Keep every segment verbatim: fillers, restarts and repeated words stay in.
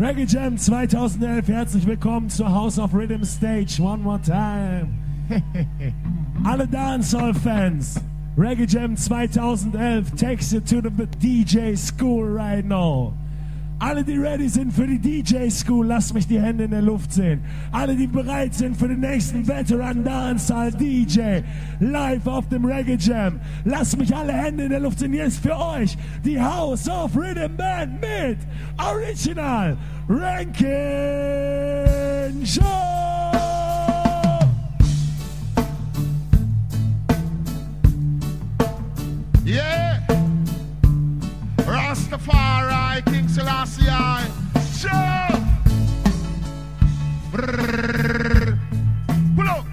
Reggae Jam zweitausendelf, herzlich willkommen zur House of Rhythm Stage. One more time. Alle Dancehall-Fans, Reggae Jam zweitausendelf takes you to the D J School right now. Alle, die ready sind für die D J School, lasst mich die Hände in der Luft sehen. Alle, die bereit sind für den nächsten Veteran Dancehall D J, live auf dem Reggae Jam, lasst mich alle Hände in der Luft sehen. Hier ist für euch die House of Rhythm Band mit Original Ranking Show. Yeah, Rastafari, King Selassie, show. Brrr. Pull up.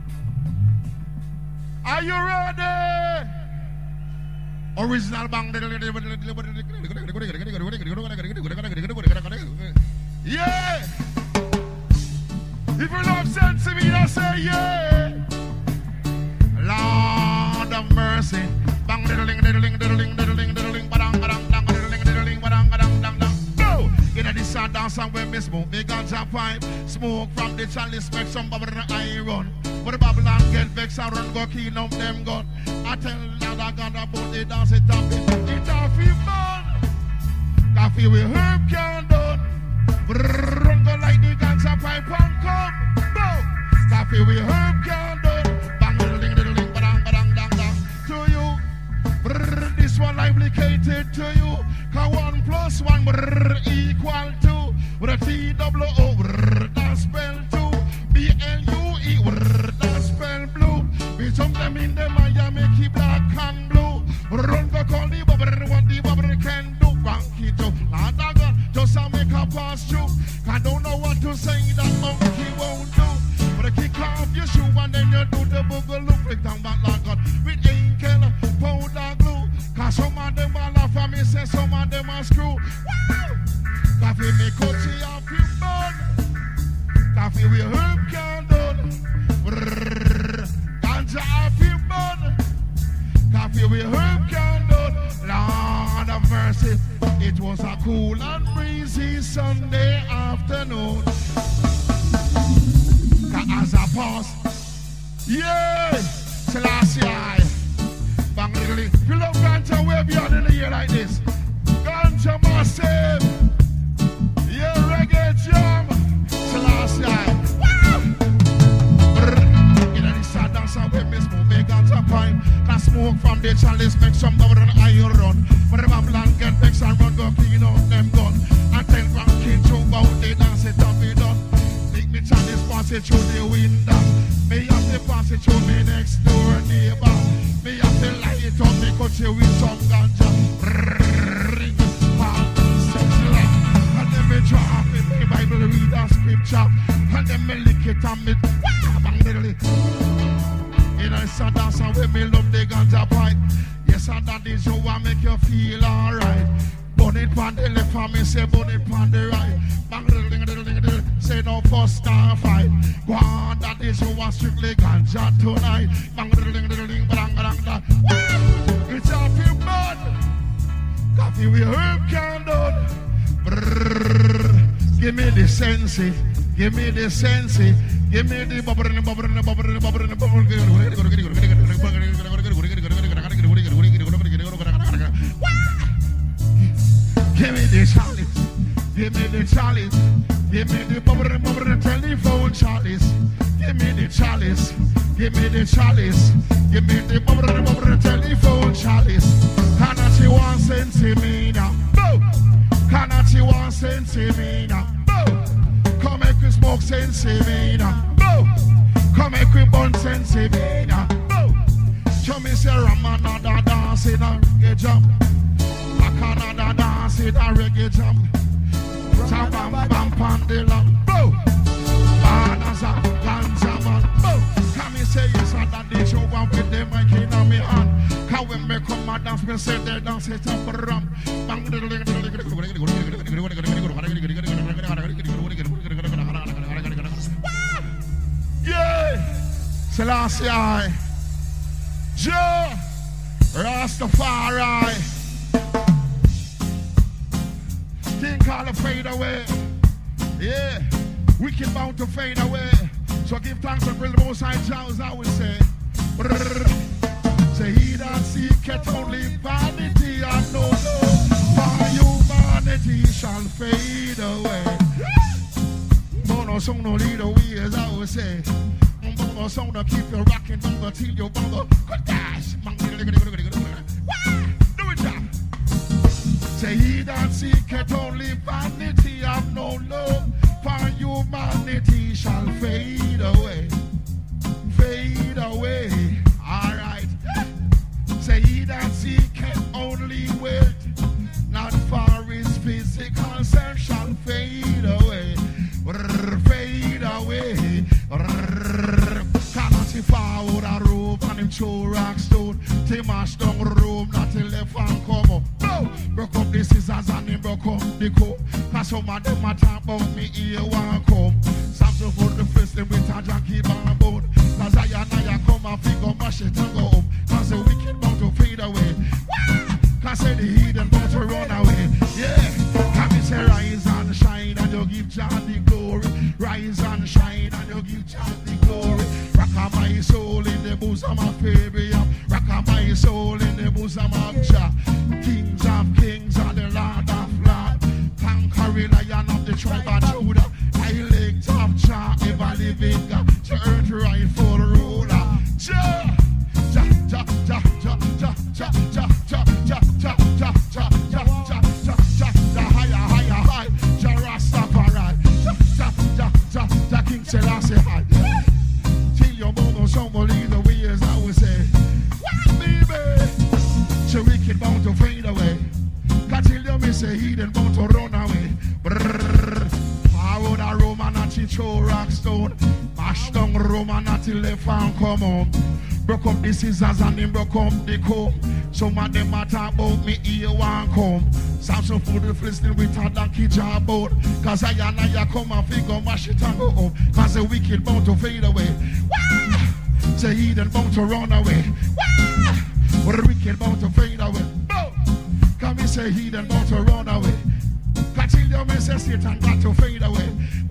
Are you ready? Original bang. Yeah. If you love sense of me, I say yeah. Lord of mercy. Bang diddling diddling diddling diddling diddling badang badang dang diddling diddling badang badang dang dang. Go! In a this and dance and when me smoke, me ganja pipe. Smoke from the chalice, make some bubble and I run. But the Babylon get vexed and run, go clean up them gun. I tell another gun about the dance it up. It a feel fun. Coffee with herb can done. Run go like the ganja pipe and come. Go! Coffee with herb can done. Bang diddling diddling badang badang dang dang. To you. Brrr, this one liblicated to you. Cause one plus one brrr, equal to with a T double O brrr, that spell two. B L U E brrr, that spell blue. We jump them in the Miami keep black and blue. Run go call the bubble what the bubble can do. Monkey to not a gun, just a make a pass through. I don't know what to say that monkey won't do. But I kick off your shoe and then you do the boogle look like down back like God. With ink and powder glue. Cause some of them are laugh at me, say some of them are screw. Wow! Coffee me coachy off your bun. Coffee we herb can done. Brrrr. Ganja off your bun. Coffee we herb can done. Lord of mercy. It was a cool and breezy Sunday afternoon. As I pass, yeah, Selassie. Bang diddly. If you love ganja, we're beyond in the year like this. Ganja massive. Yeah, reggae jam. Selassie. Wow! Brrr. In a this a dance and we miss move a ganja pipe. Can smoke from the chalice, make some bubble and I run. But the Babylon get vexed and run, go clean out them gun. And tell grandkids to about the dance it up be done. Take me chalice, pass it through the window. Me have to pass it through me next door neighbor. Me have to light it up, me cut you with some ganja. And then me drop it, me Bible read a scripture. And then me lick it and me bang diddly. In a sad dance and when me love the ganja pipe. Yes, and that is how I make you feel alright. Burn it on the left and me say burn it on the right. Bang diddling diddling diddling. Say no first star fight. Go on, that is how I strictly ganja tonight. Bang diddling diddling bang bang bang. It's a few bud. Coffee with herb can done. Brrr. Give me the sense. Give me the sense. Give me the bubble and bubble and bubble and bubble and bubble. Give me the chalice. Give me the chalice. Give me the bubble and bubble and telephone chalice. Give me the chalice. Give me the chalice. Give me the bubble and bubble and telephone chalice. Can I see one sense in me now? Can I see one sense in me now? Come make we smoke sense in me now. Come make we burn sense in me now. Come and say Ram another dance in a reggae jam. Like another dance in a reggae jam. Bam bam bam pandela. Banasa ganja man. Come and say yes and that they show up with the mic in my hand. How when me come and dance, me say they dance it up for ram. Bang diddling diddling. Yeah, Selassie, Joe, Rastafari. King call a fade away. Yeah, wicked bound to fade away. So give thanks and praise the Most High Jah, as I would say. Say he that seeketh only vanity and no love for humanity shall fade away. Bono song no lead away, as I would say. Bono song no keep you rocking bongo till you bongo. Good dash. Do it, Jah. Say he that seeketh only vanity and no love for humanity shall fade away. Fade away. All right. Say he that seeketh only wealth, not for his physical sense, shall fade away. Fade away. Cannot see forward a room and him throw rock stone. They mash down room, not till left and come up. No! Broke up the scissors and him broke up the comb. Cause some of them a talk about me here one come. Samson put the first thing with a junkie bone. Cause I and I come and figure mash it and go home. Cause the wicked bound to fade away. Wah! Cause the heathen bound to run away. Yeah! Can me say rise and shine and you give Jah the glory. Rise and shine and you give Jah the glory. Rock my soul in the bosom of Fabian. Rock my soul in the bosom of Jah. Kings of kings and the Lord of lords. Conquering lion of the tribe of Judah. I legs of Jah, ever living God. To earth rightful ruler. Jah, Jah, Jah, Jah, Jah, Jah, Jah, Jah, Jah, Jah, Jah, Jah, Jah, Jah, Jah, Jah, Jah, Jah, higher, higher, high. Jah Rastafari. Jah, Jah, Jah, Jah, Jah, King Selassie high. Till your mother someone lead the way, as I would say. What, baby? So wicked bound to fade away. Cause till you miss a heathen bound to run away. Brrrr. Forward a Roman and she throw rock stone. Mash down Roman until they found come home. Broke up the scissors and then broke up the comb. Some of them a talk about me here one come. Samson put the Philistine with a donkey job out. Cause I and I come and figure mash it and go home. Cause the wicked bound to fade away. Wah! Say heathen bound to run away. Wah! But the wicked bound to fade away. Boom! Can me say heathen bound to run away. Cause till you may say Satan got to fade away.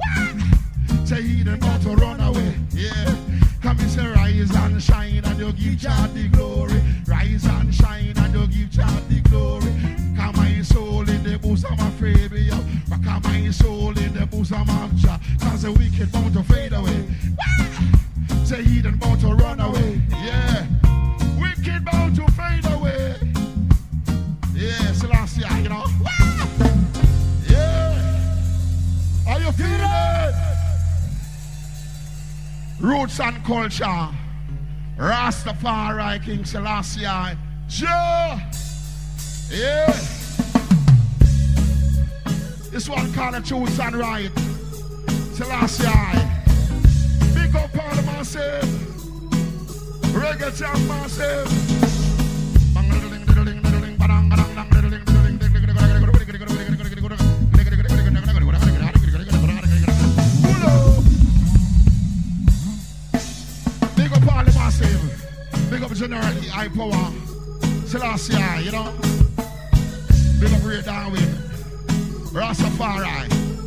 Wah! Say heathen bound to run away. Yeah. Come and say rise and shine and you give Jah the glory. Rise and shine and you give Jah the glory. Come my soul in the bosom of Fabian. Rock my soul in the bosom of Jah. Cause the wicked bound to fade away. Wah! Say heathen bound to run away. Yeah. Wicked bound to fade away. Yeah, Selassie, you know. Wah! Yeah. Are you feeling it? Roots and culture. Rastafari, King Selassie. Jah. Yeah. This one called the Truth and Right. Selassie. Big up all the massive. Reggae jam massive. Big up General High Power, Selassie, you know. Big up Ray Darwin, Rastafari.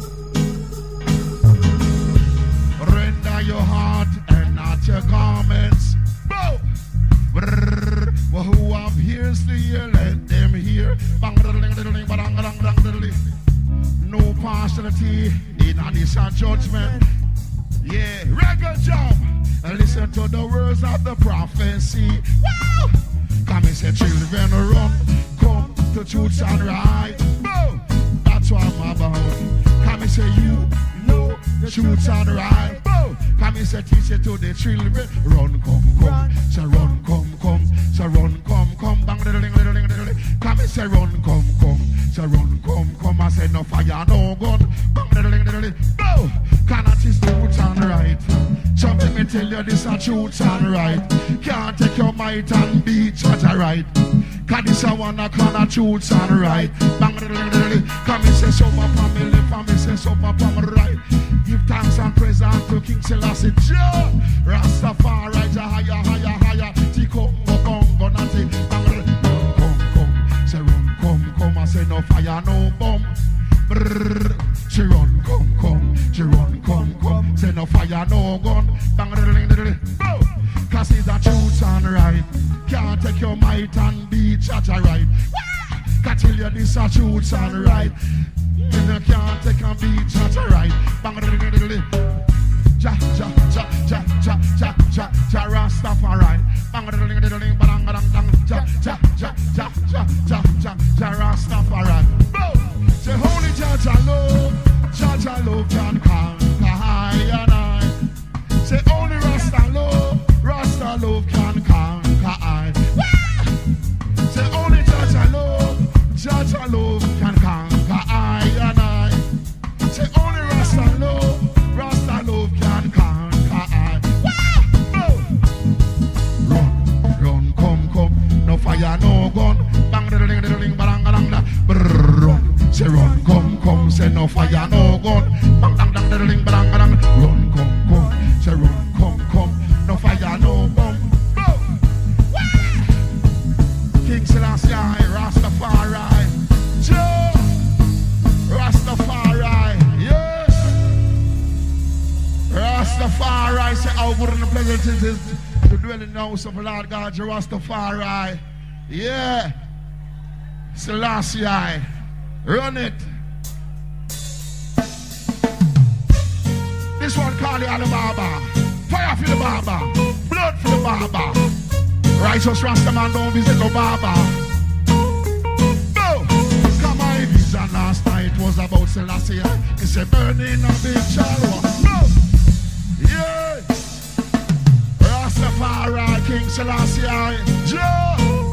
Render your heart and not your garments. Boom! Well, who have ears to hear, let them hear. No partiality in this judgment. Yeah, reggae jump. And listen to the words of the prophecy. Wow! Come and say children run, come to truth and right. Boom! That's what I'm about. Come and say you know the truth and right. Boom! Come and say teach it to the children. Run, come, come. Say run, come, come. Say run, come, come. Bang, little, little, little, little. Come and say run, come, come. Say run, come, come. I say no fire, no gun. Bang, little, little, little. Boom! Cannot is the truth and right. So let me tell you this a truth and right. Can't take your might and beat what I right. Cause this a one a kind of truth and right. Bang, come and say so my family, family say so my family right. Give thanks and praise unto King Selassie Jah. Rastafari, Jah higher, higher, higher. Tikongo, bongo, nati. Bang, come, come. Say run, come, come. I say no fire, no bomb. Brrr. She run, come, come. no fire, no gun. Bang, diddling, diddling. Oh, cause it's a truth and right. Can't take your might and be judge right. Can tell you this a truth and right. You can't take and be judge right. Bang, diddling, diddling. Ja, ja, ja, ja, ja, ja, ja, ja, Rastafari. Bang, diddling, diddling, bang, bang, bang. Ja, ja, ja, ja, ja, ja, ja, ja, Rastafari. Boom. Say holy judge and love, judge and love can conquer high and high. Say only Rasta love, Rasta love can conquer high. Say only judge and love, judge and love can conquer high and high. Say only Rasta love, Rasta love can conquer high. Run, run, come, come, no fire, no gun. Bang, diddling, diddling, bang, bang, bang, run. Say run, come, come, say no fire, no gun. Bang, bang, bang, diddling, bang, bang, run, come, come. Say run, come, come, no fire, no gun. King Selassie, Rastafari, Joe, Rastafari, yeah. Rastafari, say how good and pleasant it is to dwell in the house of the Lord God, Rastafari, yeah. Selassie, run it. This one called the Alibaba. Fire for the Baba, blood for the Baba. Righteous Rastaman don't visit no Baba. No! Come on, vision last night was about Selassie. It's a burning a big chalwa. No! Yeah! Rastafari, King Selassie. Joe!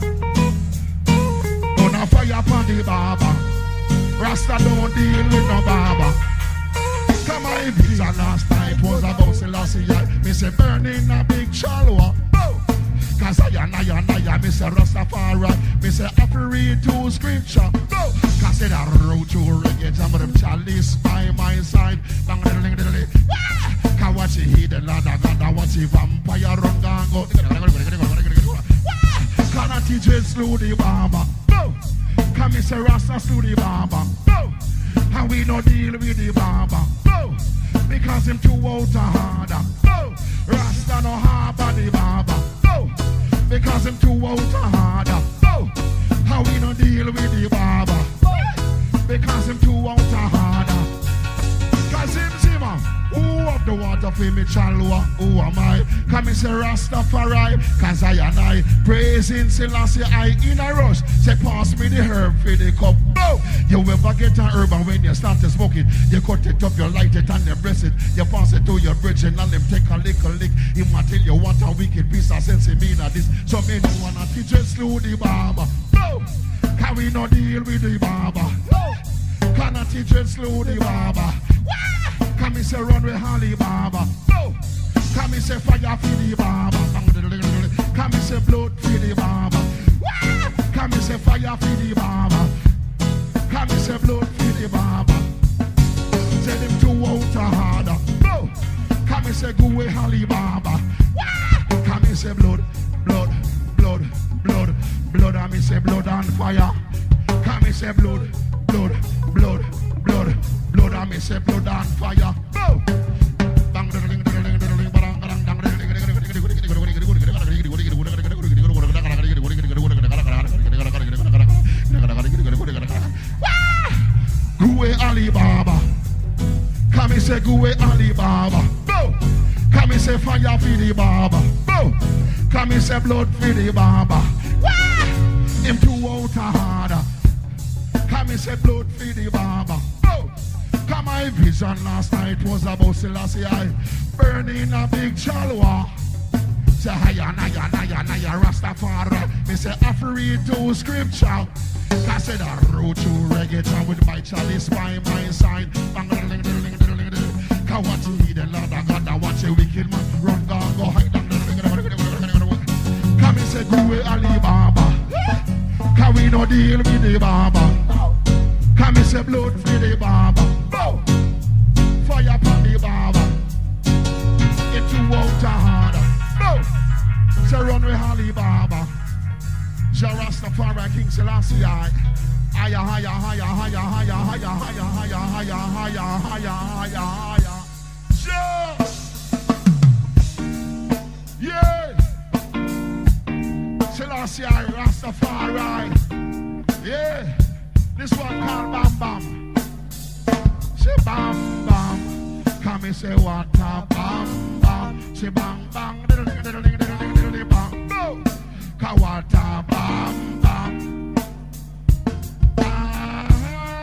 On a fire upon the Baba. Rasta don't deal with no Baba. Come on, vision last night was about Selassie. Me say burning a big chalwa. Cause I and I and I, me say Rastafari, me say I can read two scripture. No, cause I wrote two reggae, some of them chalice by my side. Bang, diddling, diddling. Cause what you hear the Lord of God, I watch the vampire run down go. Can I teach you slew the Baba? No, can me say Rasta slew the Baba? No, and we no deal with the Baba. No, because him too out of harder. No, Rasta no harbor the Baba. Because him too out of harder. Oh, how we no deal with the Baba? Because him too out of harder. Cause him Zima, who up the water for me chalwa? Who am I? Come me say Rastafari. Cause I and I praising Selassie I in a rush. Say pass me the herb for the cup. No, you ever get an herb and when you start to smoke it, you cut it up, you light it and you press it. You pass it to your bridge and them take a little lick. Him a tell you what a wicked piece of sense he mean at this. So me no wanna teach you slew the Baba. No, can we no deal with the Baba? No, can I teach you slew the Baba? Can me say run with Holly Baba? No, can me say fire for the Baba? Can me say blood for the Baba? Can me say fire for the Baba? Can me say blood for the Baba? Say them too out of harder. No, can me say go with Holly Baba? Can me say blood, blood, blood, blood, blood? And me say blood and fire. Can me say blood, blood, blood, blood, blood? And me say blood and fire. No. Bang, diddling, diddling, diddling, bang, bang, bang, Guwe Alibaba. Come say Guwe Alibaba. No. Come say fire for the Baba. No. Come say blood for the Baba. Him too out of harder. Come say blood for the Baba. No. Come my vision last night was about Selassie I burning a big chalwa. Say hiya, naya, naya, naya, Rastafari. Me say I read two scripture. Cause I wrote two reggae jam with my chalice by my side. Bang, diddling, diddling, diddling, diddling. Cause what you need, the Lord of God, I watch a wicked man run down, go hide down. Come and say, go with Alibaba. Cause we no deal with the Baba. Come and say, blood for the Baba. Fire upon the Baba. It's too out of harder. No. Say, run with Alibaba. Rastafari, King Selassie, higher, higher, higher, higher, higher, higher, higher, higher, higher, higher, higher, higher, higher. Selassie, Rastafari. Yeah, this one called Bam Bam. Say Bam Bam. Come and say what a Bam Bam. Say Bang Bang. Diddle diddle diddle diddle diddle diddle bang. Go. Ka what a Bam Bam. Ah,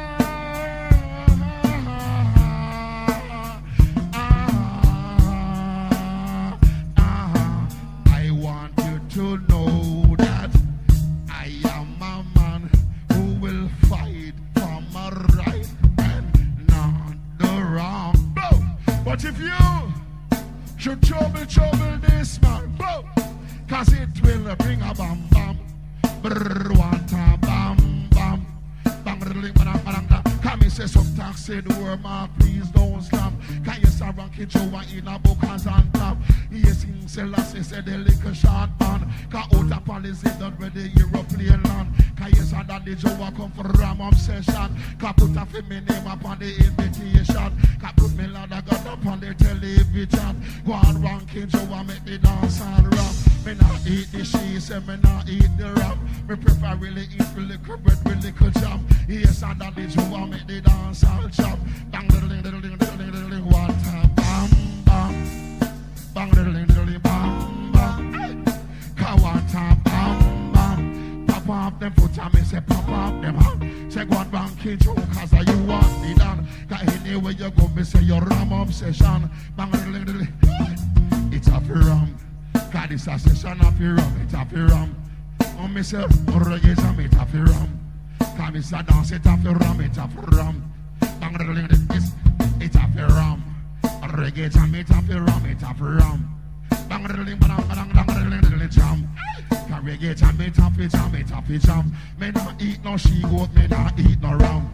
ah, ah. I want you to know that I am a man who will fight for my right and not the wrong. Boom. But if you should trouble, trouble this man, boom, cause it will bring a bam bam. Brrr, what a bam bam. Bang, bang, bang, bang, bang. Come and say some talk, say the word, man, please don't stop. Can you start ranking Joe in a book and on top? Yes, in Selassie said the little short man. Cause out of policy done with the European land. Cause yes, and that the Joe come for ram obsession. Cause put a fi me name upon the invitation. Cause put me lad I got up on the television. Go on ranking Joe and make me dance and rap. Me not eat the cheese, say me not eat the rap. Me prefer really eat with little bread with little jam. Yes, and that the Joe and make the dance and chop. Bang, diddle, diddle, diddle, diddle, diddle, diddle, what a bam, bam. Bang, diddle, diddle, diddle, bam, bam. Kawata, bam, bam. Pop up them foot and me say pop up them hand. Say go and bang kid you cause you want me done. Cause anywhere you go me say your ram obsession. Bang, diddle, diddle, diddle. It's a ram. Cause this a session of your rum. It's a ram. Oh me say reggae jam it's a ram. Cause me say dance it's a ram. It's a ram. Bang, diddle, diddle, diddle. It's a ram. Reggae jam it's a ram. It's a ram. Bang, diddle, diddle, bang, bang, bang, diddle, diddle, jam. Cause reggae jam it's a jam. It's a jam. Me not eat no she goat. Me not eat no ram.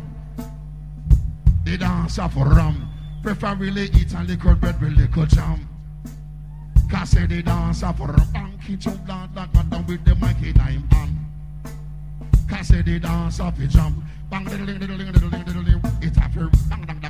The dance of ram. Prefer really eat a liquor bread with liquor jam. Cause say the dance of ram. Bang, kitchen plant like man down with the mic in him hand. Cause say the dance of the jam. Bang, diddle, diddle, diddle, diddle, diddle, diddle. It's a bang, bang, bang.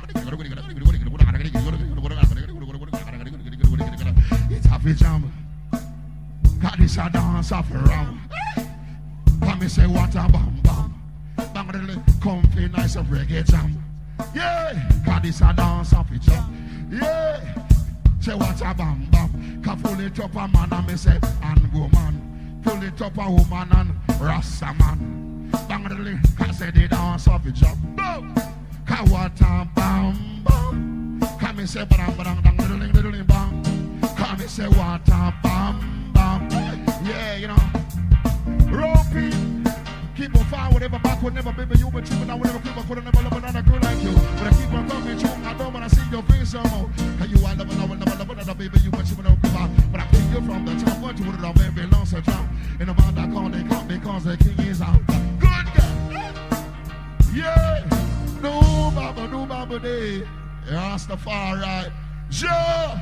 It's a jam. Cause this a dance of ram. Come me say what a bam bam. Bang, diddle, comfy nice of reggae jam. Yeah, cause this a dance of jam. Yeah. Say what a bam bam. Cause pull it up a man and me say and woman. Pull it up a woman and rasta man. Bang diddly, cause say the dance of the job. Boom! Cause what a bam bam. Cause me say bang bang bang diddly diddly bang. Cause me say what a bam bam. Yeah, you know. Ropey. Keep on forward, never backward, never baby you, but you but I will never keep on could never love another girl like you. But I keep on coming true, I don't wanna see your face no more. Cause you are never love never love another baby you, but you will never give up. But I pick you from the top, what you would have been belongs to jump. And about that call they come because the king is out. Good girl. Yeah. No baba, no baba day. Rastafari. Joe.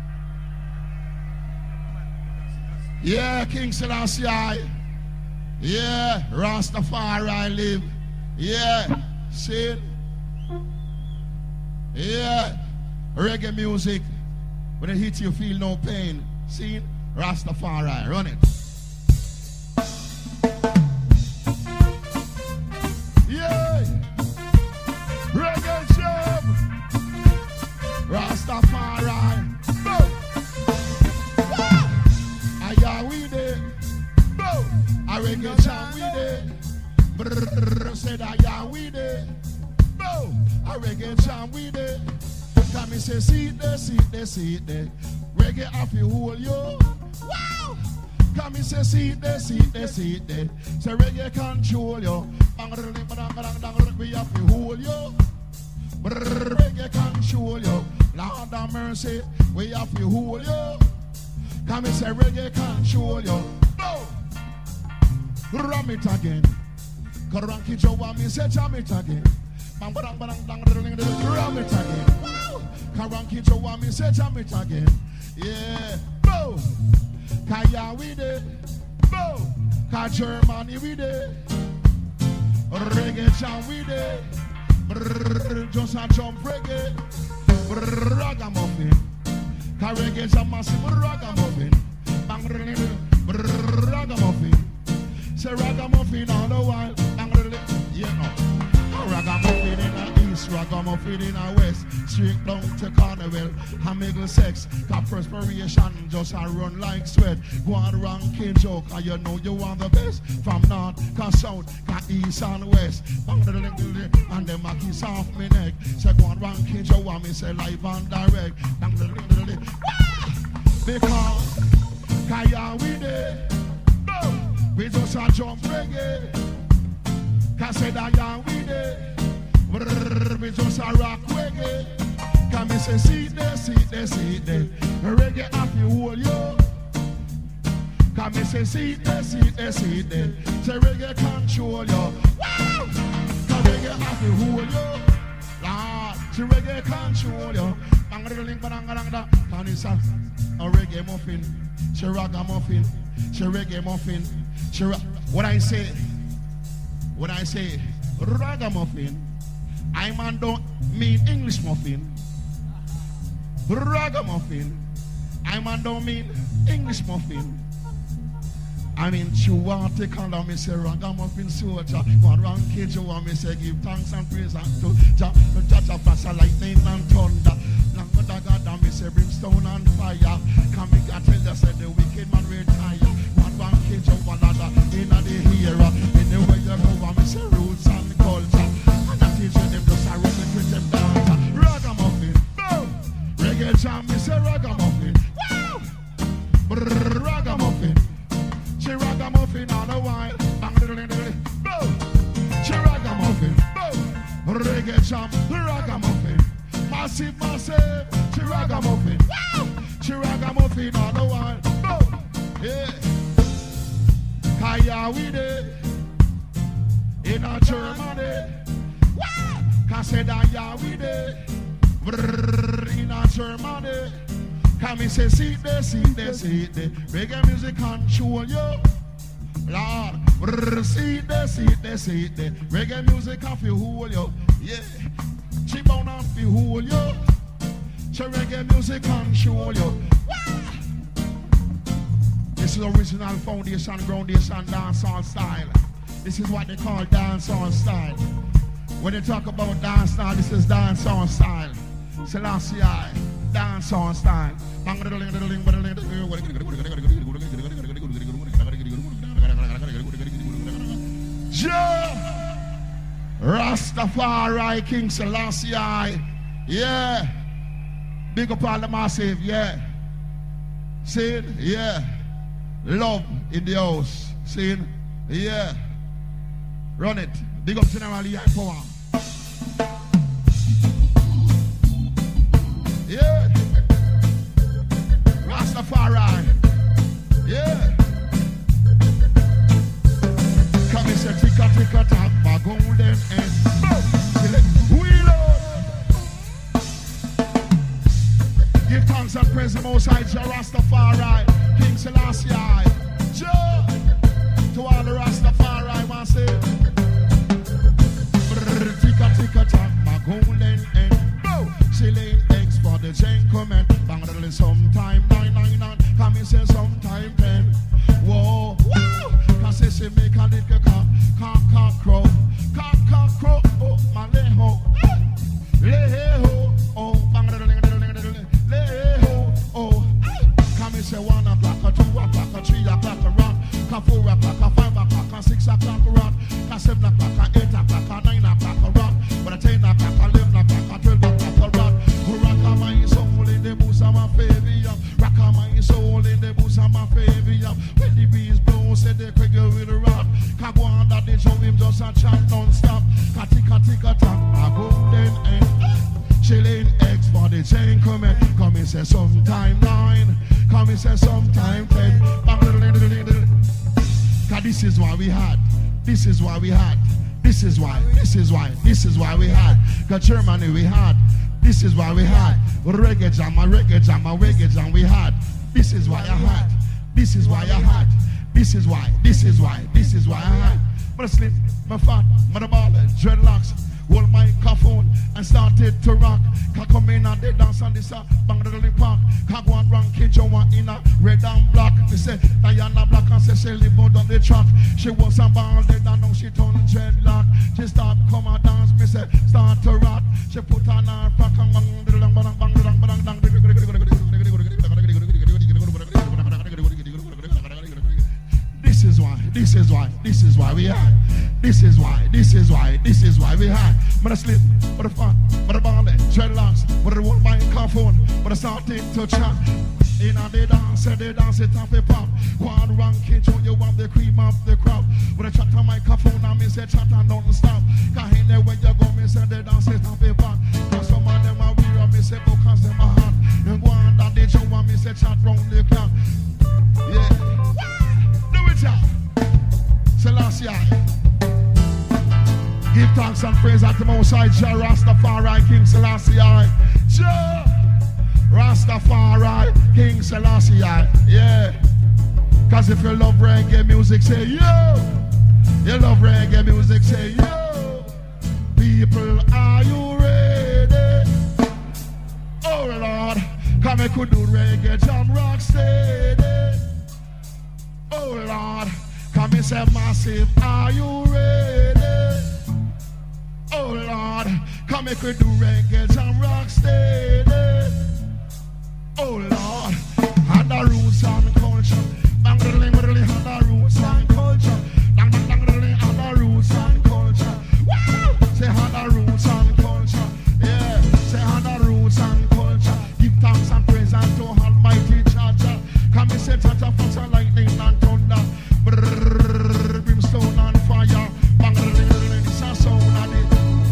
Yeah, King Selassie. Yeah, Rastafari live. Yeah, see? Yeah, reggae music. When it hits you, feel no pain. See? Rastafari, run it. Yeah, reggae jam. Rastafari. Boom. Aya we there. Boom. I reggae jam we there. Brrrr, said I am we there. Boom. I reggae jam we there. Come me say see it there, see it there, see it there. Reggae off you hold you. Wow. Come me say see it there, see it there, see it there. Say reggae control you. Bang bang bang bang bang. We have to hold you. Brrrr, reggae control you. Lord have mercy. We have to hold you. Come me say reggae control you. Boom. Ram it again. Karanki Joe want me say jam it again. Bang bang bang bang bang. Ram it again. Wow. Karanki Joe want me say jam it again. Yeah. Boom. Kaya we there. Boom. Ka Germany we there. Reggae jam we there. Brrrr, just a jump reggae. Brrrr, ragamuffin. Ka reggae jam massive ragamuffin. Bang brrrr, ragamuffin. say ragamuffin all the while. Yeah, no. Ragamuffin in the east, ragamuffin in the west. Straight down to Carnival, and mingle sex. Got perspiration, just a run like sweat. Go on ranking joke, and you know you want the best. From north, cause south, cause east and west. And them a kiss off me neck. Say go on ranking joke, and me say live and direct. Because, kaya we there. We just a jump reggae. Cause say that young we there. We just a rock reggae. Cause me say see there, see there, see there. Reggae happy hold you. Cause me say see there, see there, see there. Say reggae control you. Wow! Cause reggae happy hold you. Lord, say reggae control you. And it's a, a reggae muffin. Say ragamuffin. Say reggae muffin. Say ra- what I say? What I say? Ragamuffin. I man don't mean English muffin. Ragamuffin. I man don't mean English muffin. I mean, you want to call me say ragamuffin soldier. One round cage, you want me say give thanks and praise unto Jah. The judge of us lightning and thunder. Long the God and me say brimstone and fire. Come me I tell you say the wicked man retire. One round cage, you want another in the hero. Anyway you go, I me say roots and culture. And I teach them just a rhythm with them dance. Ragamuffin, boom. Reggae jam, me say ragamuffin. Wow. Brrr, ragamuffin. She ragamuffin all the while. Boom. She ragamuffin. Boom. Reggae jam, ragamuffin. Massive, massive. She ragamuffin. Wow. She ragamuffin all the while. Boom. Yeah. Kaya we there. In a Germany. Wow. Cause say that ya we there. In a Germany. Come me say, see there, see there, see there. Reggae music control you. Lord, brrr, see there, see there, see there. Reggae music can feel hold you. Yeah. She bound and feel hold you. So reggae music control you. Wow. This is original foundation, groundation, dancehall style. This is what they call dancehall style. When they talk about dancehall, this is dancehall style. Selassie I. Dance on style. Yeah. Rastafari King Selassie. Yeah. Big up all the massive. Yeah. See it? Yeah. Love in the house. See it? Yeah. Run it. Big up General Lee Power. Yeah. Rastafari. Yeah. Come and say ticka ticka tack my golden end. Wheel up. Give thanks and praise the Most High Jah Rastafari, King Selassie. Jah to all the Rastafari, man say. Ticka ticka tack my golden end. She laid eggs for the gentleman. Bang sometime nine nine nine. Come and say sometime ten. Whoa, wow. Cause she make a little cock, cock, cock, crow. Cock, cock, crow. Oh, my leho. Leho. Oh, bang leho. Oh, come and say one o'clock, or two o'clock, or three o'clock, or rock. Cause four o'clock, or five o'clock, or six o'clock, or rock. Cause seven o'clock, or eight o'clock, or nine o'clock, or rock. But at ten o'clock, or eleven o'clock, or twelve o'clock. Rock my soul in the boots of my favor. Rock my soul in the boots of my favor. When the breeze blows, say the cricket will rock. Can go on that they show him just a chant non-stop. Katika tika tak, a golden end. She laying eggs for the chain coming. Come and say sometime nine. Come and say sometime ten. Cause this is why we had. This is why we had. This is why. This is why. This is why we had. Cause Germany we had. This is why we had reggae jam, a reggae jam, a reggae jam we had. This is why I had. This is why I had. This is why. This is why. This is why I had. But sleep, my fat, my ball, dreadlocks. hold microphone and started to rock. Can come in and they dance on this uh, bang the little park. Can go and rank in Joanne in a red and black. They say Diana Black and say she live out on the track. She was a ball dead and now she turned dreadlock. She start come and dance, me say start to rock. She put on her frock and bang the bang bang bang bang bang bang. This is why, this is why, this is why we are. This is why, this is why, this is why we are. But I slip, but I fun, but I ball it, dreadlocks, but I won't buy a car phone, but I started to chat. In and they dance, they dance it off a pop. One ranking, show you want the cream of the crowd. But I chat on my microphone and me say chat and don't stop. Cause anywhere you go, me say they dance it off a pop. Cause some of them are weird, me say because them are hot. And go on that they show and me say chat round the clock. Yeah. Selassie, give thanks and praise at the Most High Jah Rastafari, King Selassie, Jah Rastafari, King Selassie, yeah. Cause if you love reggae music, say yo. You love reggae music, say yo. People, are you ready? Oh Lord, come and could do reggae, jam rock steady. Oh Lord, come and say massive, are you ready? Oh Lord, come and could do reggae and rock steady. Oh Lord, and the roots and culture. Bang really, really, and the roots and culture. Bang bang bang really, and the roots and culture. Wow! Say and the roots and culture. Yeah, say and the roots and culture. Give thanks and praise unto Almighty Jah. Come and say Jah fast and lightning and thunder. Brrrr, brimstone and fire. Bang this a sound of it.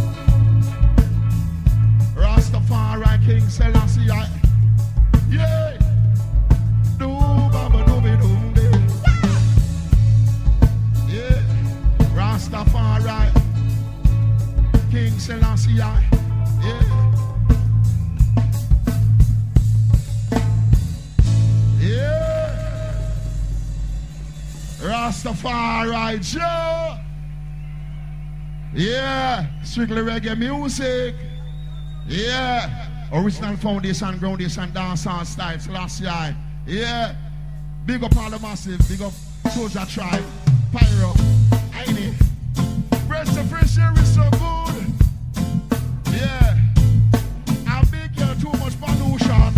Rastafari, King Selassie. Yeah. Do baba do be do be. Yeah. Rastafari, King Selassie. Yeah. Yeah. Rastafari, Jah. Yeah. Strictly reggae music. Yeah. Original foundation, groundation, dancehall style, Selassie. Yeah. Big up all the massive, big up Soldier Tribe, Pyro, Heine. Rest of fresh air is so good. Yeah. I big you too much pollution.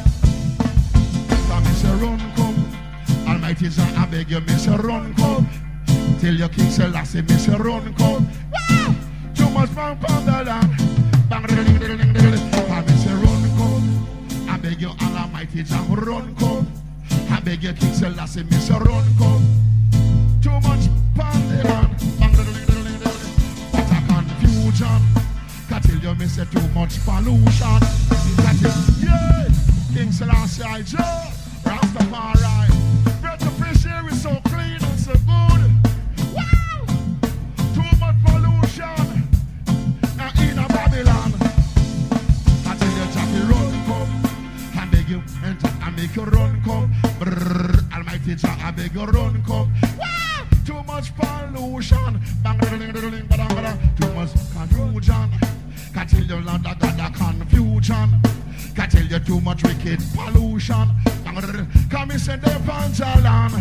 Come say run come. Almighty Jah, I beg you, me say run come. Tell your King Selassie, me say run come. Wow! Too much bang pound the land. Bang ding ding ding ding. I me say run come. I beg you, Almighty Jah, run come. I beg you, King Selassie, me say run come. Too much pound the land. Bang ding ding ding ding. What a confusion. Can tell you, me say too much pollution. That is yeah. King Selassie, Jah Rastafari. Breath of fresh air is so clean and so good. Wow! Too much pollution. Now in a Babylon. I tell you, Jackie, run, come. I beg you, and I make you run, come. Brrr, Almighty Jah, I beg you, run, come. Wow! Too much pollution. Bang, ding, ding, ding, bang, bang. Too much confusion. Can tell you, Lord, I got the confusion. Can tell you too much wicked pollution. Come and send the panjalan.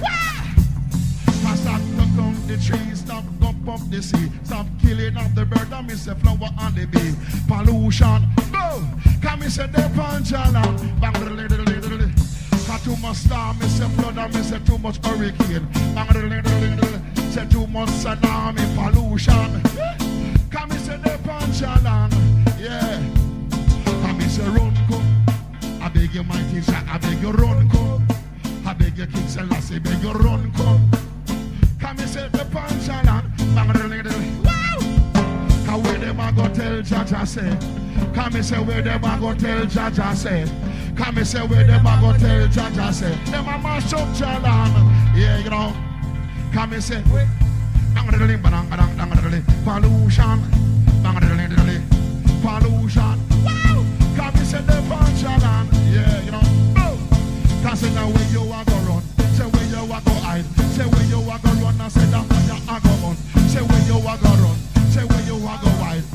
Stop to count the trees, stop up up the sea, stop killing off the bird and miss the flower and the bee. Pollution. Boom. Come and send the panjalan. Bang diddly diddly diddly. Got too much storm, miss the flood and miss too much hurricane. Bang diddly diddly diddly. Say too much tsunami pollution. Come and send the panjalan. Yeah. Come and say run come. I beg you, mighty Jah, I beg you, run come. I beg you, King Selassie, beg you, run come. Come and say the panjalan. Wow! Come where them a go tell Jah Jah say. Come and say where them a go tell Jah Jah say. Come and say where them a go tell Jah Jah say. Them a mash up Jalan. Yeah, you know. Come and say pollution. Pollution. Wow! Come and say the panjalan. Yeah, you know. Cause say now where you a go run. Say where you a go hide. Say where you a go run. And say that fire a go on. Say where you a go run. Say where you a go hide.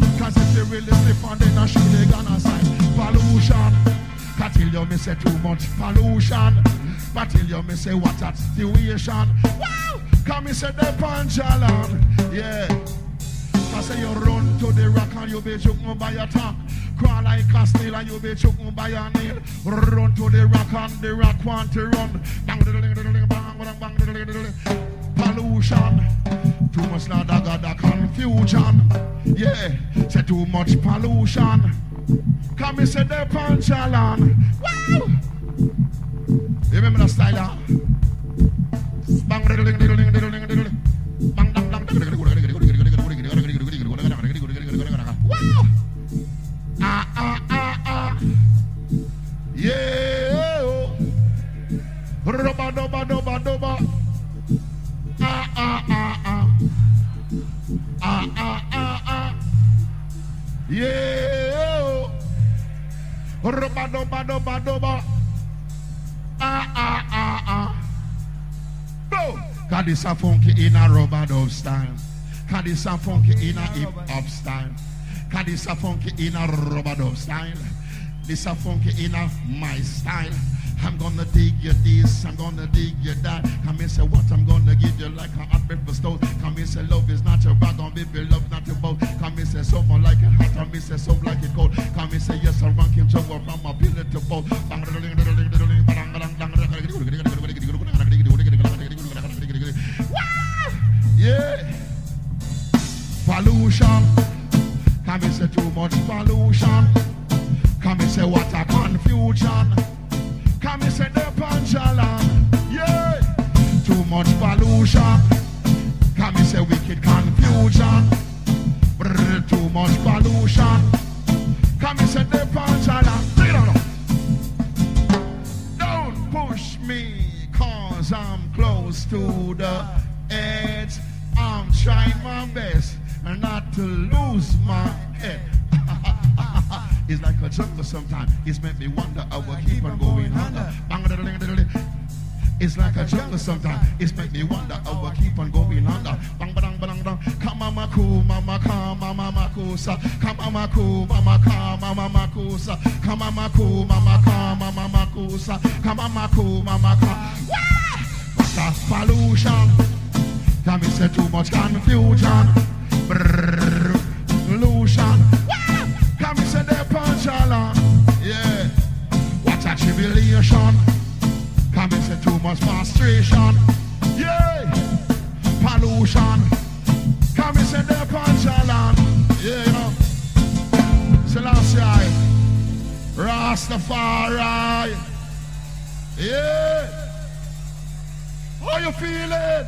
till you me say too much pollution. But till you me say what a situation. Wow! Come me say the punchalan. Yeah. I say you run to the rock and you be choking by your tongue. Crawl like a snail and you be choking by your nail. Run to the rock and the rock want to run. Bang diddling diddling bang bang bang diddling diddling. Pollution. Too much ladder got the confusion. Yeah. Say too much pollution. Come me say the punchalan. Wow! You remember the style, huh? Bang diddling diddling diddling diddling. Bang dang dang. Wow! Ah ah ah ah. Yeah. Roba doba doba doba. Ah ah ah ah. Ah ah ah ah. Yeah. Roba doba doba doba. Ah ah ah ah. Boom. Cause this a funky in a rubber dub style. Cause this a funky in a hip hop style. Cause this a funky in a rubber dub style. This a funky in a my style. I'm gonna dig you this, I'm gonna dig you that. Come and say what I'm gonna give you like a hot breakfast stove. Come and say love is not your bag on baby, love not your boat. Come and say someone like it hot, come and say some like it cold. Come and say yes, I'm ranking trouble from a pillar to boat. Yeah. Pollution. Come and say too much pollution. Come and say what a confusion. Come and say the punchalan. Yeah. Too much pollution. Come and say wicked confusion. Brr, too much pollution. Come and say the punchalan. Don't push me, cause I'm close to the edge. I'm trying my best not to lose my head. It's like a jungle sometimes. It's made me wonder I will keep on going under. It's like a jungle sometimes. It's made me wonder I will keep on going under. Bang bang bang bang. Come mama cool, mama come, mama makusa. Come mama cool, mama come, mama makusa. Come mama cool, mama come, mama makusa. Come mama cool, mama come. What a pollution. Come and say too much confusion. Brrr, illusion. Come and say the punchalan. Yeah. What a tribulation. Come and say too much frustration. Yeah. Pollution. Come and say the punchalan. Yeah, you know. Selassie. Rastafari. Yeah. How you feeling?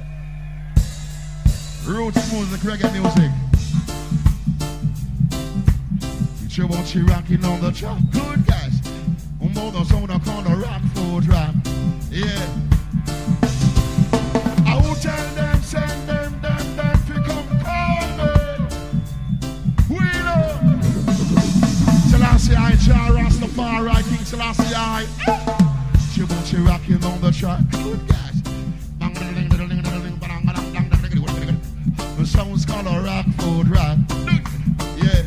Roots music, reggae music. She won't she rocking on the track. Good guys. On the zone of corner rock food rap. Yeah. I will tell them, send them, them, them to come call me. We know. Selassie I, Jah Rastafari, King Selassie I. She won't she rocking on the track. Good guys. The sounds called a rock food rap. Yeah.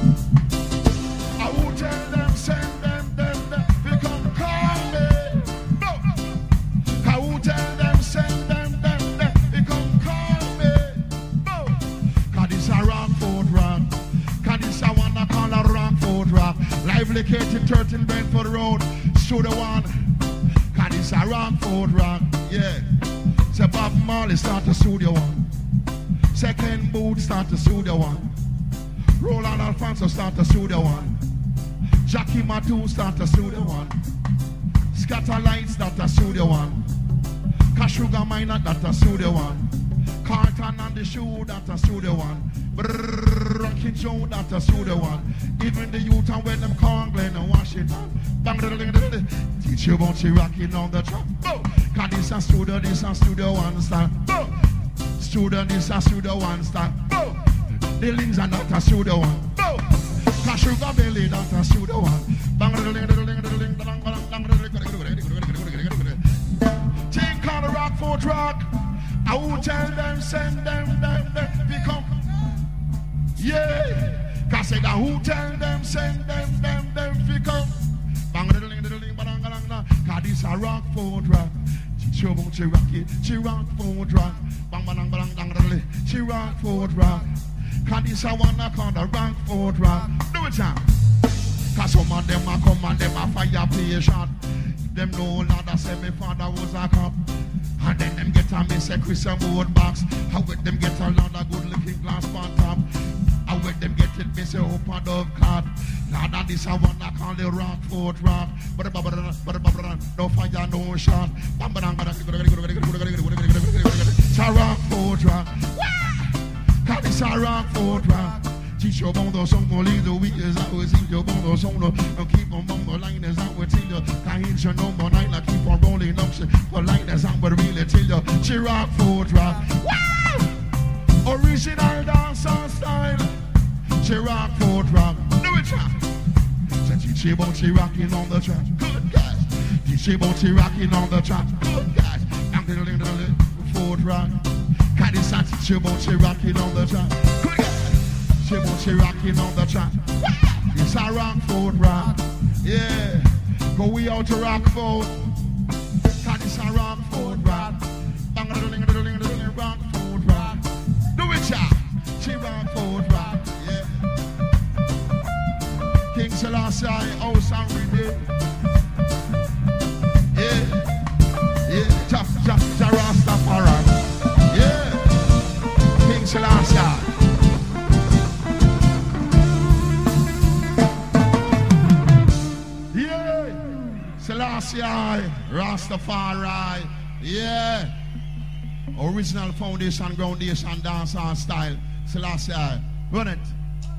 I will tell them, send them, them, them, they come call me. No. I will tell them, send them, them, them, they come call me. No. Cause this a rock food rock. Cause this a one that call a rock food rock. Lively Katie thirteen Brentford Road. Studio one. Cause this a rock food rock. Yeah. Say Bob Marley start the studio one. Second boot start the studio one. Roland Alfonso start the studio one. Jackie Matu start the studio one. Scatter Lights start the studio one. Kashuga Minor that the studio one. Carlton and the Shoe that the studio one. Brrrr, Rocky Joe that the studio one. Even the youth and when them Corn Glen and Washington. Bang da da da da. Teach you about you rocking on the track. Oh, cause this a studio, this a studio one start. Oh. Studio, this a studio one start. Oh. The links are not a studio one. Oh. Kashuga Belly that a studio one. Bang da da da da da da da. Think on the rock for track. I will tell them, send them, them, them, become. Yeah. Cause I say that who tell them, send them, them, them, become. Bang da da da da da. rock for rock. Teach you about your rock it. She rock for rock. Bang bang bang bang bang. She rock for rock. Cause this a one I call the rock for rock. Do it now. Cause some of them a come and them a fire patient. Them know Lord I say my father was a cop. And then them get a me say Christian board box. How with them get a lot of good looking glass on top. How with them get it me say open dove card. Lord and this a one I call the rock for rock. But no fire no shot. It's a rock for rock. Cause it's a rock for rock. Teach your bond or some more lead the week is always in your bond or some no keep on bond the line is out with you. Can't hit your number nine like keep on rolling up for line is out but really tell you. She rock for rock. Wow! Original dancer style. She rock for rock. Do it now. Teach you about she rocking on the track. Good guys. Teach you about she rocking on the track. Good guys. I'm diddling diddling for rock. Can't decide teach you about she rocking on the track. Good guys. She about she rocking on the track. It's a Rockford rock. Yeah. Go we out to Rockford. Cause it's a Rockford rock. Bang a ding a ding a ding Rockford rock. Do it, child. She Rockford rock. Yeah. King Selassie, house and redeem. Yeah. Yeah. Ja, ja, ja, Rastafari. Yeah. King Selassie. Selassie, Rastafari, yeah. Original foundation, groundation, dancehall style. Selassie, run it.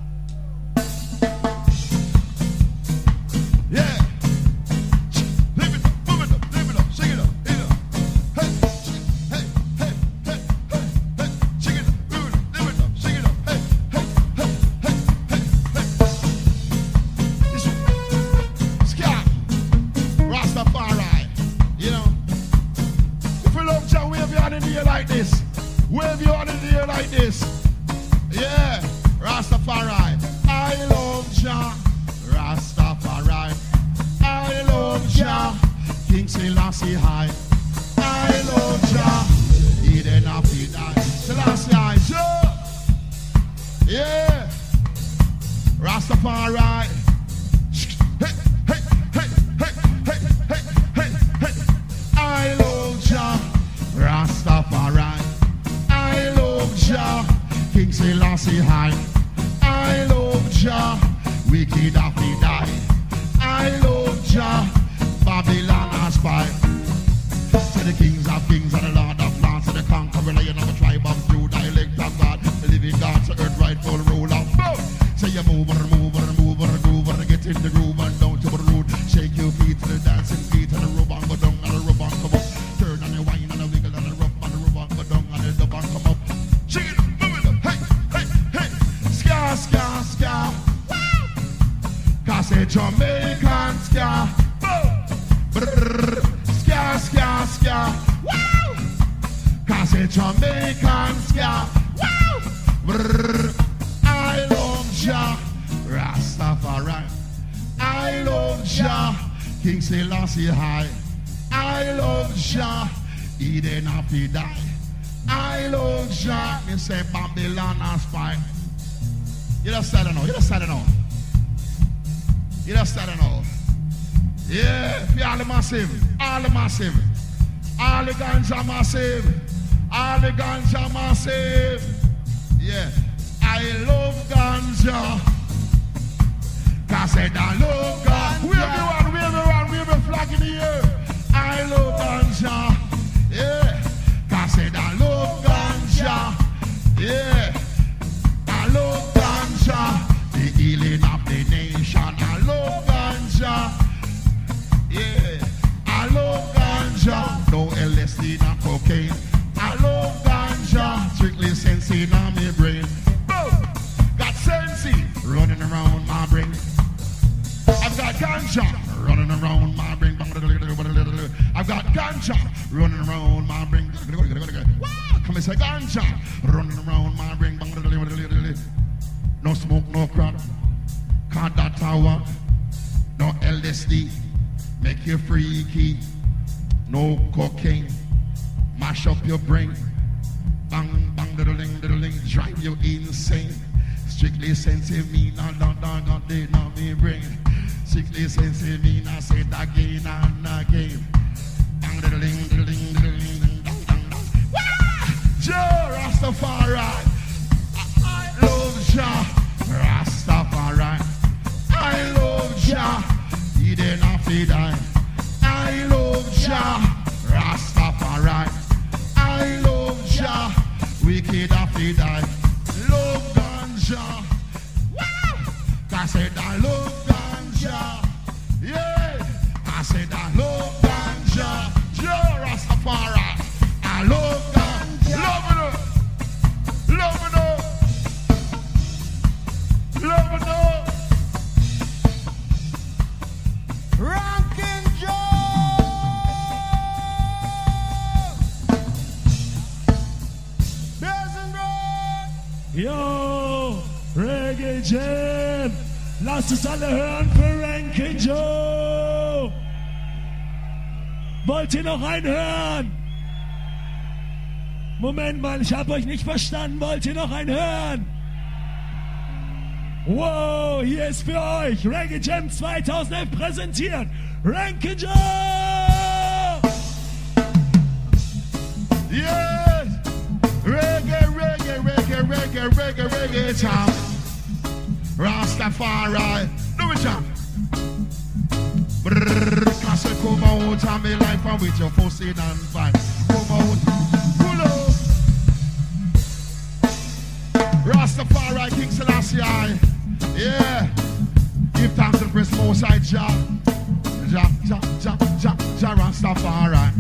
Yeah. Live it up, move it up, live it up, sing it up, hit it up. Hey, hey, hey, hey, hey, hey, sing it up, move it up, live it up, sing it up. Hey, hey, hey, hey, hey, hey. This one. Sky. Rastafari, you know. If you love Jah, wave your hand in the air like this. Wave your hand in the air like this. Yeah, Rastafari. I love Jah, Rastafari. I love Jah, King Selassie high. I love Jah, he did not be die. Selassie high, Jah. Yeah, Rastafari. Hey, hey, hey, hey, hey, hey, hey, hey. I love Jah, Rastafari. I love Jah, King Selassie high. I love Jah, wicked happy die. I love Jah, Babylon and spy. To the kings of kings and the lord of lords, to the conqueror lion of the tribe of Judah, elect of God, the living God, to earth rightful ruler. Say you move and move and move and groove and get in the groove and down to the road. Shake your feet to the dancing feet and the rubber go down and the rubber come up. Turn and the wine and the wiggle and the rub and the rubber go down and the rubber come up. Shake it up, move it up, hey, hey, hey. Ska, ska, ska. Cause it's Jamaican ska. Brrr. Ska, ska, ska. Wow. Cause it's Jamaican ska. Wow. Brrr. I love Jah, Rastafari. I love Jah, King Selassie high. I love Jah, he did not be die. I love Jah, me say Babylon and spy. You just said it now, you just said it now. You just said it now. Yeah, for all the massive, all the massive. All the ganja massive, all the ganja massive. Yeah. I love ganja. Cause I love ganja. Wave your one, wave your one, wave your flag in the air. I love ganja. Yeah. Cause I love ganja. Yeah. I love ganja. The healing of the nation. I love ganja. Yeah. I love ganja. No L S D, no cocaine. I love ganja. Strictly sense in my brain. Got sensei running around my brain. I've got ganja running around my brain. I've got ganja running around my brain. Come and say ganja running around my brain. No smoke, no crack. Can't that tower. No L S D. Make you freaky. no cocaine. Mash up your brain. Bang, bang, diddling, diddling, drive you insane. Strictly sensitive, me not done, done, done, they not me brain. Strictly sensitive, me not say it again and again. Bang, diddling, diddling, diddling, ding, dong, dong, dong. Jah Rastafari, I love Jah Rastafari. I love Jah, he did not feed I. I love Jah Rastafari. I love Jah, wicked a feed I. Love ganja, wow! I said I love ganja, yeah. I said I love ganja, Jah Rastafari. I love ganja, love it, love it, love it. Ranking Joe. Yo, Reggae Jam, lasst uns alle hören für Ranking Joe. Wollt ihr noch reinhören? Moment mal, ich hab euch nicht verstanden. Wollt ihr noch reinhören? Wow, hier ist für euch Reggae Jam zweitausendelf präsentiert Ranking Joe. Yes, reggae, reggae, reggae, reggae, reggae, reggae, champ. Rastafari, do it, champ. Brrrr, cause you come out of my life and with your fussing and fight. Come out, pull up. Rastafari, King Selassie, yeah. Give thanks to Prince Most High Jah, Jah, Jah, Jah, Jah, Jah Rastafari.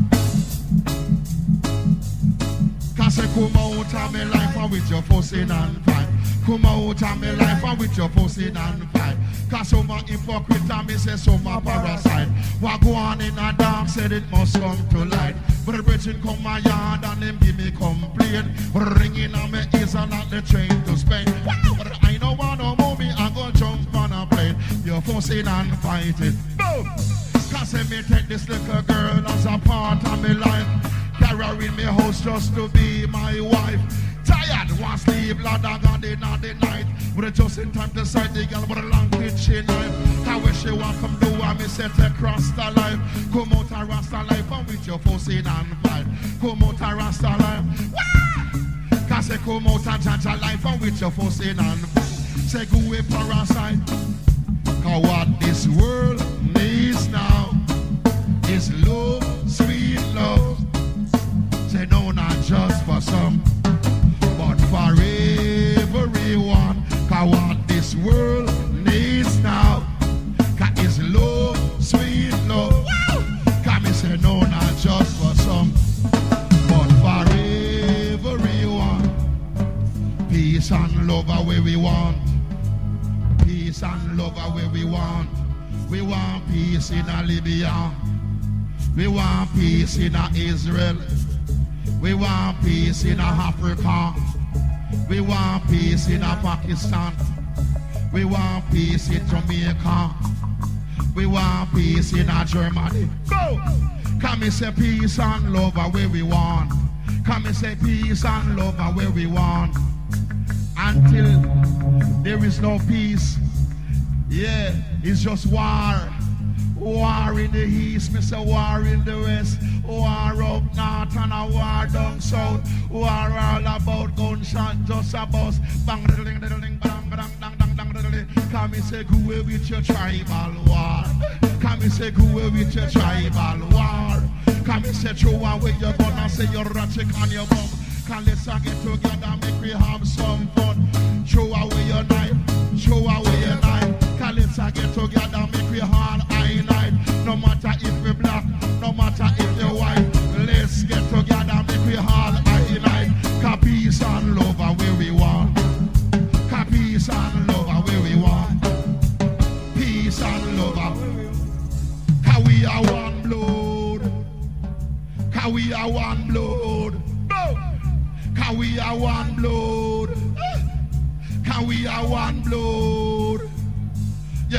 Cause you come out of my life and with your fussing and fight. Come out of my life and with your fussing and fight. Cause some are hypocrite and me say some are parasite. What go on in a dark said it must come to light. But the brethren come my yard and them give me complaint. Ringing on my ears and not the train to Spain. But I don't want no movie, I go jump on a plane. You're fussing and fighting. Boom! Cause let me take this little girl as a part of my life. Carry her in my house just to be my wife. Tired, want sleep, lad, I got it on the night. But it's just in time to sight the girl with a long kitchen knife. I wish she want come do what me set across the life. Come out and Rasta life and with your fussing and fight. Come out and Rasta life. Wah! Cause say come out and Jaja life and with your fussing and fight. Say go away parasite. Cause what this world needs now is love, sweet love. Say no, not just for some, but for everyone. Cause what this world needs now is love, sweet love. Cause me say no, not just for some, but for everyone. Peace and love are where we want. Peace and love are where we want. We want peace in a Libya. We want peace in a Israel. We want peace in Africa. We want peace in Pakistan. We want peace in Jamaica. We want peace in Germany. Go! Come and say peace and love are where we want. Come and say peace and love are where we want. Until there is no peace, yeah, it's just war. War in the east, me say war in the west. War up north and a war down south. War all about gunshot, just a bus. Bang, diddling, diddling, bang, bang, bang, bang, bang, diddling. Come and say go away with your tribal war. Come and say go away with your tribal war. Come and say throw away your gun and say you're a chick on your bum. Come let's get together, make we have some fun. Throw away your knife, throw away your knife. Come let's get together, make we all eye night. No matter if we black, no matter if you're white. Let's get together, make we all eye night. Cause peace and love are where we want. Cause peace and love are where we want. Peace and love are where we want. Cause we are one blood. Cause we are one blood. Cause we are one blood. Cause we are one blood. Yeah,